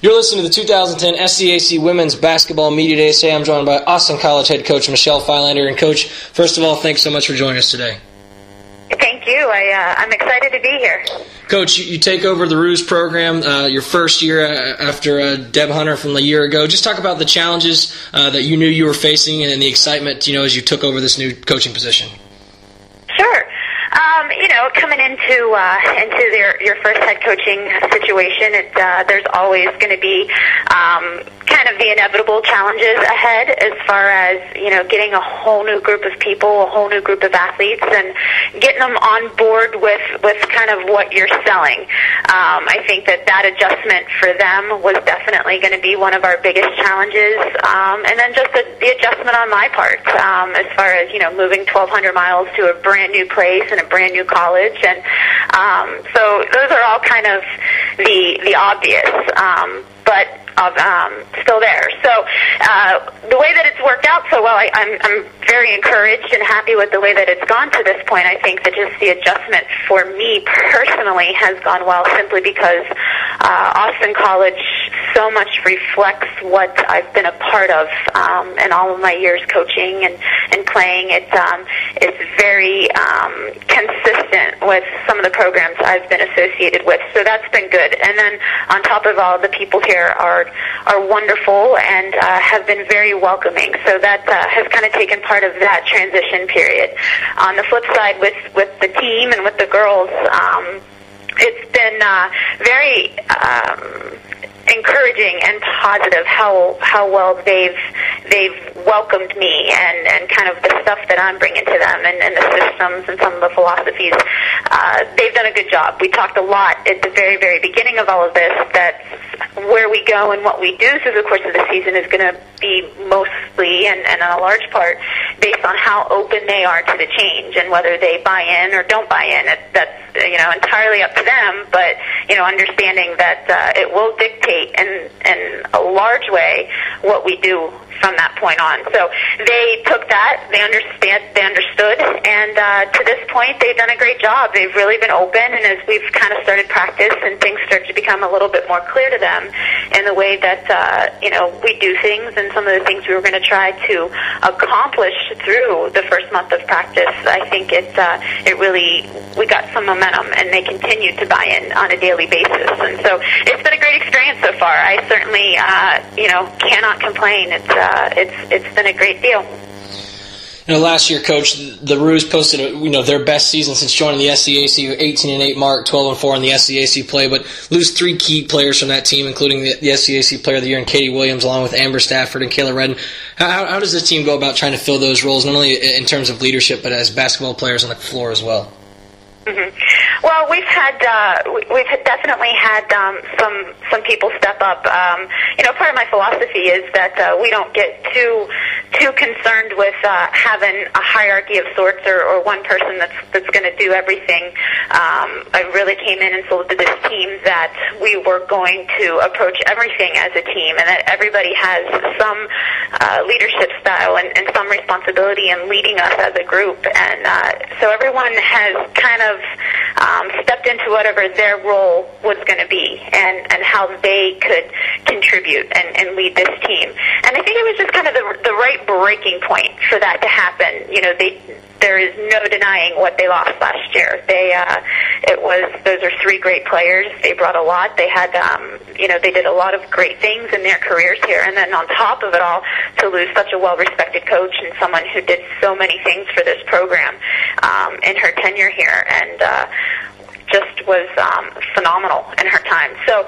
You're listening to the 2010 SCAC Women's Basketball Media Day. Today I'm joined by Austin College head coach Michelle Feilander. And Coach, first of all, thanks so much for joining us today. Thank you. I'm excited to be here. Coach, you take over the Ruse program your first year after Deb Hunter from a year ago. Just talk about the challenges that you knew you were facing and the excitement, as you took over this new coaching position. Sure. Coming into your first head coaching situation, there's always going to be kind of the inevitable challenges ahead as far as, getting a whole new group of people, a whole new group of athletes, and getting them on board with kind of what you're selling. I think that adjustment for them was definitely going to be one of our biggest challenges. And then just the adjustment on my part, as far as, moving 1,200 miles to a brand new place and a brand new college. And so those are all kind of the obvious, but still there. So the way that it's worked out so well, I'm very encouraged and happy with the way that it's gone to this point. I think that just the adjustment for me personally has gone well, simply because Austin College so much reflects what I've been a part of in all of my years coaching and playing. It's very consistent with some of the programs I've been associated with, so that's been good. And then on top of all, the people here are wonderful and have been very welcoming, so that has kind of taken part of that transition period. On the flip side, with the team and with the girls, it's been very encouraging and positive how well they've welcomed me and kind of the stuff that I'm bringing to them and the systems and some of the philosophies. They've done a good job. We talked a lot at the very, very beginning of all of this that where we go and what we do through the course of the season is going to be mostly and in a large part based on how open they are to the change and whether they buy in or don't buy in. That's entirely up to them, but understanding that it will dictate in a large way what we do from that point on. So they took that, they understood, and to this point they've done a great job. They've really been open, and as we've kind of started practice and things start to become a little bit more clear to them in the way that we do things and some of the things we were going to try to accomplish through the first month of practice, I think we got some momentum, and they continue to buy in on a daily basis. And so it's been a great experience so far. I certainly cannot complain. It's been a great deal. Last year, Coach, the Ruse posted their best season since joining the SCAC, 18-8 mark, 12-4 in the SCAC play, but lose three key players from that team, including the SCAC Player of the Year in Katie Williams, along with Amber Stafford and Kayla Redden. How does this team go about trying to fill those roles, not only in terms of leadership, but as basketball players on the floor as well? Mm-hmm. Well, we've definitely had some people step up. Part of my philosophy is that we don't get too concerned with having a hierarchy of sorts or one person that's going to do everything. I really came in and sold to this team that we were going to approach everything as a team, and that everybody has some leadership style and some responsibility in leading us as a group. And so everyone has kind of stepped into whatever their role was going to be and how they could contribute and lead this team. And I think it was just kind of the right breaking point for that to happen. There is no denying what they lost last year. Those are three great players. They brought a lot. They had, they did a lot of great things in their careers here. And then on top of it all, to lose such a well-respected coach and someone who did so many things for this program in her tenure here, and just was phenomenal in her time. So,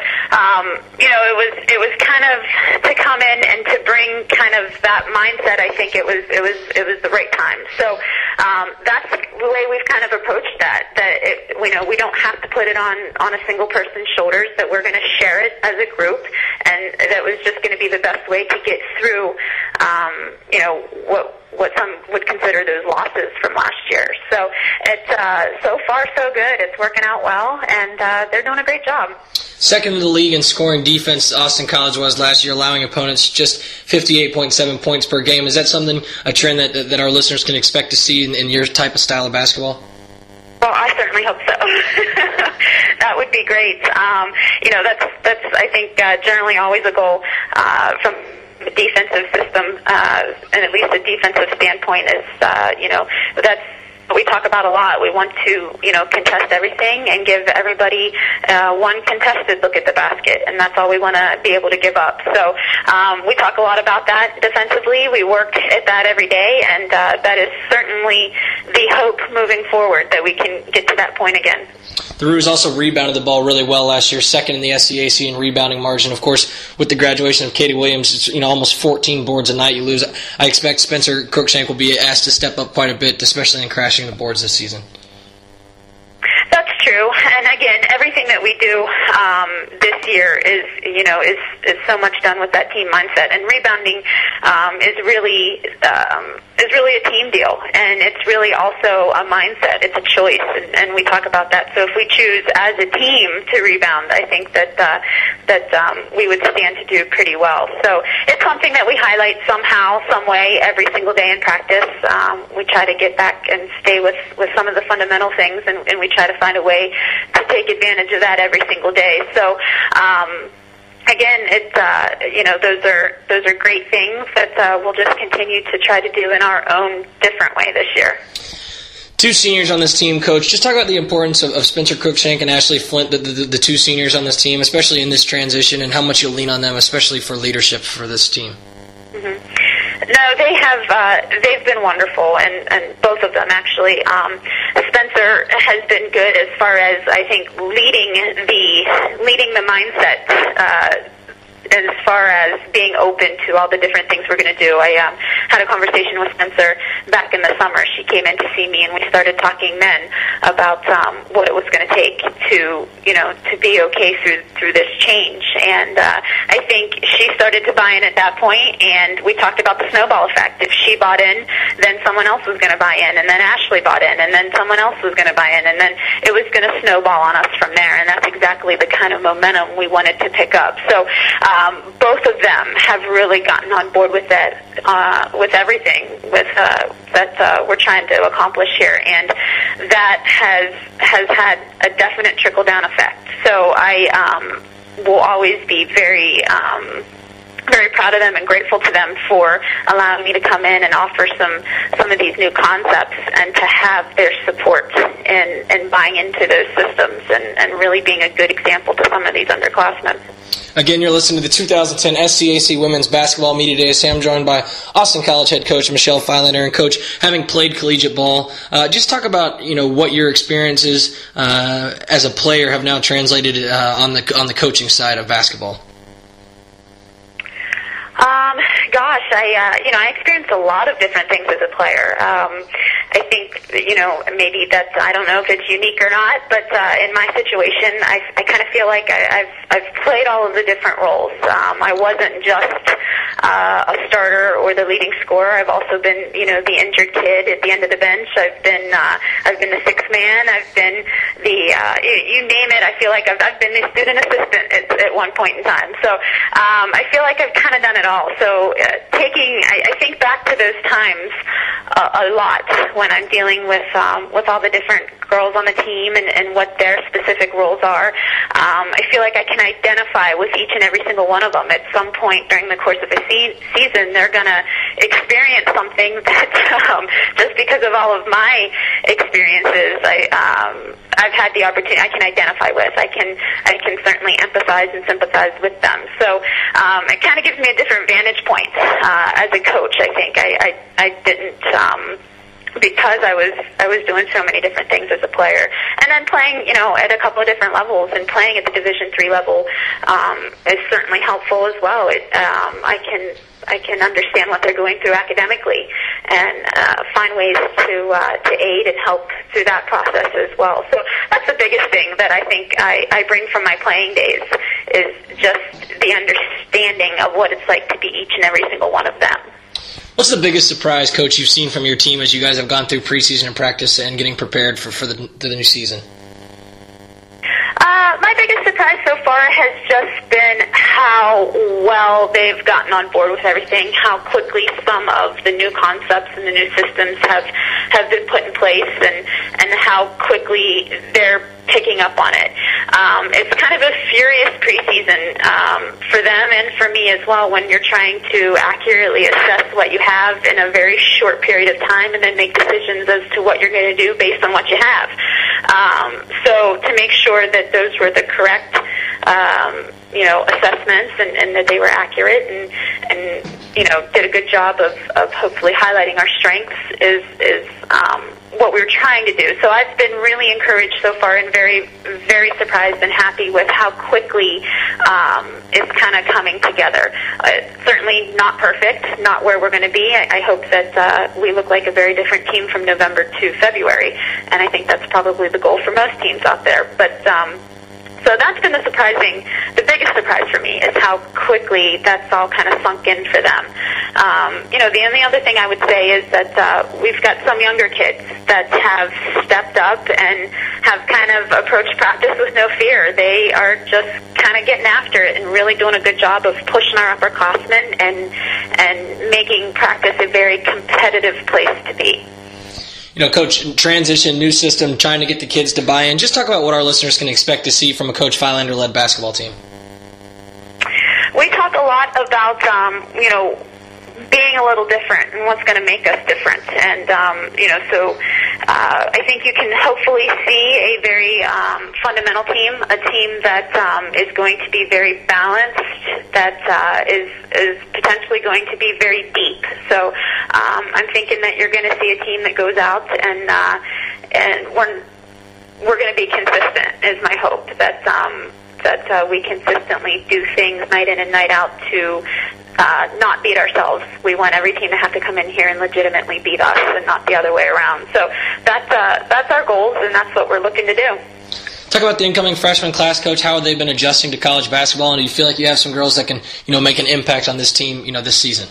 it was kind of to come in and to bring kind of that mindset. I think it was the right time. So that's the way we've kind of approached that. We don't have to put it on a single person's shoulders. That we're going to share it as a group, and that was just going to be the best way to get through. What some would consider those losses from last year. So it's so far so good. It's working out well, and they're doing a great job. Second in the league in scoring defense, Austin College was last year, allowing opponents just 58.7 points per game. Is that a trend that our listeners can expect to see in your type of style of basketball? Well, I certainly hope so. That would be great. That's I think generally always a goal from the defensive system, and at least a defensive standpoint is, that's what we talk about a lot. We want to, contest everything and give everybody one contested look at the basket, and that's all we want to be able to give up. So we talk a lot about that defensively. We work at that every day, and that is certainly the hope moving forward, that we can get to that point again. The Roos also rebounded the ball really well last year, second in the SCAC in rebounding margin. Of course, with the graduation of Katie Williams, it's almost 14 boards a night you lose. I expect Spencer Cruikshank will be asked to step up quite a bit, especially in crashing the boards this season. That's true, and again, everything that we do this year is so much done with that team mindset, and rebounding is really a team deal, and it's really also a mindset. It's a choice, and we talk about that. So if we choose as a team to rebound, I think that we would stand to do pretty well. So it's something that we highlight somehow, some way, every single day in practice. We try to get back and stay with some of the fundamental things, and we try to find a way to take advantage of that every single day. So again, those are great things that we'll just continue to try to do in our own different way this year. Two seniors on this team, Coach. Just talk about the importance of Spencer Cruikshank and Ashley Flint, the two seniors on this team, especially in this transition, and how much you'll lean on them, especially for leadership for this team. Mm-hmm. No, they've been wonderful, and both of them actually. Spencer has been good as far as, I think, leading the mindset. As far as being open to all the different things we're going to do. I had a conversation with Spencer back in the summer. She came in to see me, and we started talking then about what it was going to take to be okay through this change. And I think she started to buy in at that point, and we talked about the snowball effect. If she bought in, then someone else was going to buy in, and then Ashley bought in, and then someone else was going to buy in, and then it was going to snowball on us from there. And that's exactly the kind of momentum we wanted to pick up. So both of them have really gotten on board with that, with everything that we're trying to accomplish here, and that has had a definite trickle down effect. So I will always be very proud of them and grateful to them for allowing me to come in and offer some of these new concepts, and to have their support and buying into those systems, and really being a good example to some of these underclassmen. Again, you're listening to the 2010 SCAC Women's Basketball Media Days. I'm joined by Austin College head coach Michelle Feilander. And Coach, having played collegiate ball, just talk about what your experiences as a player have now translated on the coaching side of basketball. Gosh, I experienced a lot of different things as a player. I think, maybe that's, I don't know if it's unique or not, but in my situation, I kind of feel like I've played all of the different roles. I wasn't just a starter or the leading scorer. I've also been, the injured kid at the end of the bench. I've been the sixth man. I've been the, you name it. I feel like I've been the student assistant at one point in time. So I feel like I've kind of done it all. So I think back to those times a lot when I'm dealing with all the different girls on the team and what their specific roles are. I feel like I can identify with each and every single one of them. At some point during the course of a season, they're going to experience something that just because of all of my experiences, I've had the opportunity, I can identify with. I can certainly empathize and sympathize with them. So it kind of gives me a different vantage point as a coach. I think I didn't. Because I was doing so many different things as a player, and then playing, at a couple of different levels, and playing at the Division III level is certainly helpful as well. I can understand what they're going through academically, and find ways to aid and help through that process as well. So that's the biggest thing that I think I bring from my playing days, is just the understanding of what it's like to be each and every single one of them. What's the biggest surprise, Coach, you've seen from your team as you guys have gone through preseason and practice and getting prepared for the new season? My biggest surprise so far has just been how well they've gotten on board with everything, how quickly some of the new concepts and the new systems have been put in place, and how quickly they're picking up on it. It's kind of a furious preseason for them and for me as well, when you're trying to accurately assess what you have in a very short period of time and then make decisions as to what you're going to do based on what you have. So to make sure that those were the correct assessments and that they were accurate and did a good job of hopefully highlighting our strengths is what we were trying to do. So I've been really encouraged so far and very, very surprised and happy with how quickly it's kind of coming together. Certainly not perfect, not where we're going to be. I hope that we look like a very different team from November to February, and I think that's probably the goal for most teams out there. But so that's been the biggest surprise for me, is how quickly that's all kind of sunk in for them. The only other thing I would say is that we've got some younger kids that have stepped up and have kind of approached practice with no fear. They are just kind of getting after it and really doing a good job of pushing our upperclassmen and making practice a very competitive place to be. Coach, transition, new system, trying to get the kids to buy in. Just talk about what our listeners can expect to see from a Coach Pfeilander-led basketball team. We talk a lot about, being a little different and what's going to make us different. And, I think you can hopefully see a very fundamental team, a team that is going to be very balanced, that is potentially going to be very deep. So I'm thinking that you're going to see a team that goes out and we're going to be consistent, is my hope, that we consistently do things night in and night out to not beat ourselves. We want every team to have to come in here and legitimately beat us and not the other way around. So that's our goals, and that's what we're looking to do. Talk about the incoming freshman class, Coach. How have they been adjusting to college basketball, and do you feel like you have some girls that can, make an impact on this team, this season?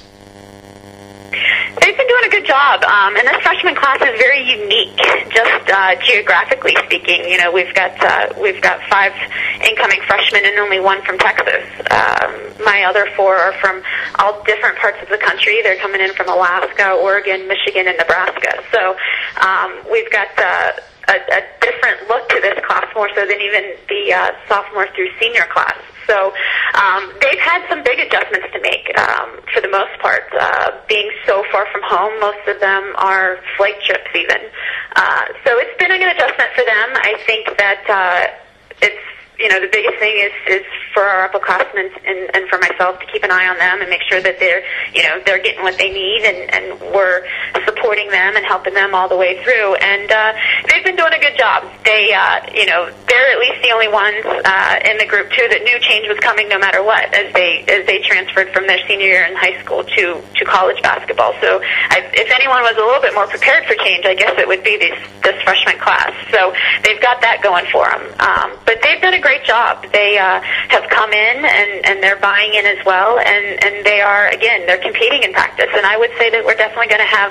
They've been doing a good job, and this freshman class is very unique, just geographically speaking. We've got 5 incoming freshmen and only 1 from Texas. My other 4 are from all different parts of the country. They're coming in from Alaska, Oregon, Michigan, and Nebraska. So we've got a different look to this class, more so than even the sophomore through senior class. So they've had some big adjustments to make, for the most part. Being so far from home, most of them are flight trips even. So it's been a good adjustment for them. I think that it's, the biggest thing is for our upperclassmen and for myself to keep an eye on them and make sure that they're getting what they need, and we're supporting them and helping them all the way through. And they've been doing a good job. They're at least the only ones in the group too that knew change was coming no matter what, as they transferred from their senior year in high school to college basketball. So if anyone was a little bit more prepared for change, I guess it would be this freshman class. So they've got that going for them. But they've done a great job. They have come in and they're buying in as well, and they are, again, they're competing in practice. And I would say that we're definitely going to have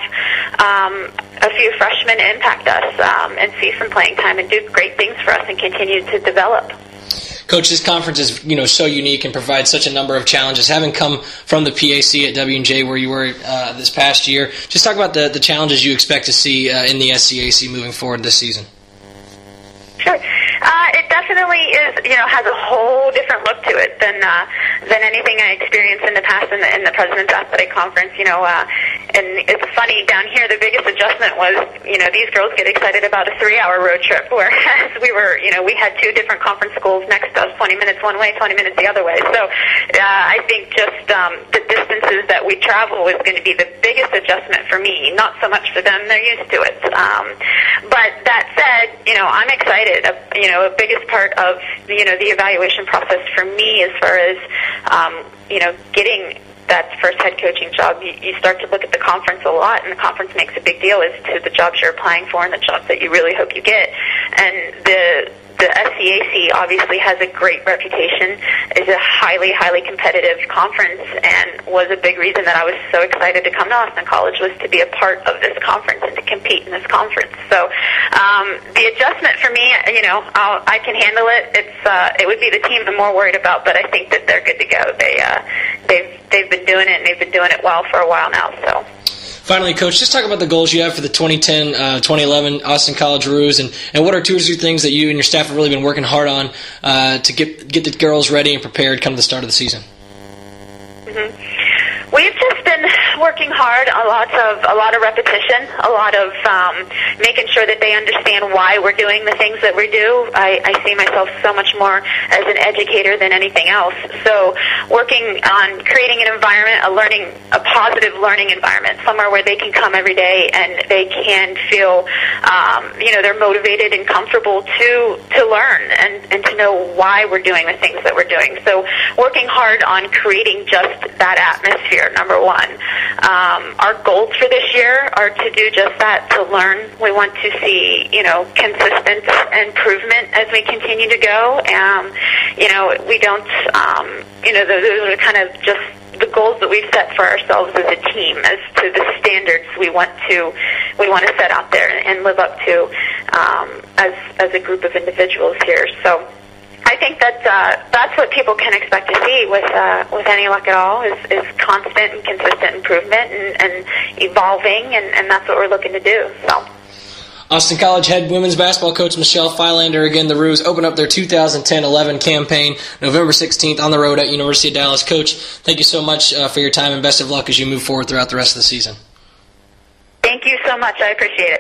a few freshmen impact us and see some playing time and do great things for us and continue to develop. Coach, this conference is so unique and provides such a number of challenges. Having come from the PAC at W&J where you were this past year, just talk about the challenges you expect to see in the SCAC moving forward this season. Sure. It definitely is, has a whole different look to it than anything I experienced in the past in the President's Athletic Conference. And it's funny, down here the biggest adjustment was, these girls get excited about a 3-hour road trip, whereas we had 2 different conference schools next to us, 20 minutes one way, 20 minutes the other way. So I think just the distances that we travel is going to be the biggest adjustment for me, not so much for them. They're used to it. But that said, I'm excited. A biggest part of the evaluation process for me, as far as getting that first head coaching job, you start to look at the conference a lot, and the conference makes a big deal as to the jobs you're applying for and the jobs that you really hope you get. And the the SCAC obviously has a great reputation, is a highly, highly competitive conference, and was a big reason that I was so excited to come to Austin College, was to be a part of this conference and to compete in this conference. So the adjustment for me, I can handle it. It would be the team I'm more worried about, but I think that they're good to go. They've been doing it, and they've been doing it well for a while now. So. Finally, Coach, just talk about the goals you have for the 2010-2011 Austin College Roos, and what are 2 or 3 things that you and your staff have really been working hard on to get the girls ready and prepared come the start of the season? Mm-hmm. We've just been working hard, a lot of repetition, a lot of making sure that they understand why we're doing the things that we do. I see myself so much more as an educator than anything else. So working on creating an environment, a positive learning environment, somewhere where they can come every day and they can feel, they're motivated and comfortable to learn and to know why we're doing the things that we're doing. So working hard on creating just that atmosphere, number one. Our goals for this year are to do just that, to learn. We want to see, consistent improvement as we continue to go. We don't, those are kind of just the goals that we've set for ourselves as a team, as to the standards we want to set out there and live up to as a group of individuals here. So I think that's what people can expect to see with any luck at all is constant and consistent improvement and evolving, and that's what we're looking to do. So. Austin College head women's basketball coach Michelle Feilander, again, the Roos open up their 2010-11 campaign November 16th on the road at University of Dallas. Coach, thank you so much for your time, and best of luck as you move forward throughout the rest of the season. Thank you so much. I appreciate it.